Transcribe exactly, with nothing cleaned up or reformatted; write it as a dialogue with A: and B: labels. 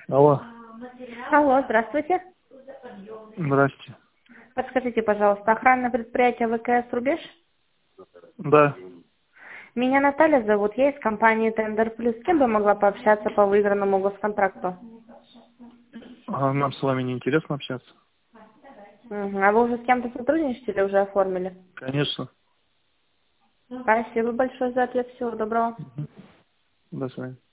A: Алло.
B: Алло, здравствуйте.
A: Здрасте.
B: Подскажите, пожалуйста, охранное предприятие ВКС «Рубеж»?
A: Да.
B: Меня Наталья зовут, я из компании «Тендер Плюс». С кем бы могла пообщаться по выигранному госконтракту?
A: А нам с вами не интересно общаться?
B: Мгм. А вы уже с кем-то сотрудничаете или уже оформили?
A: Конечно.
B: Спасибо большое за ответ. Всего доброго.
A: До свидания.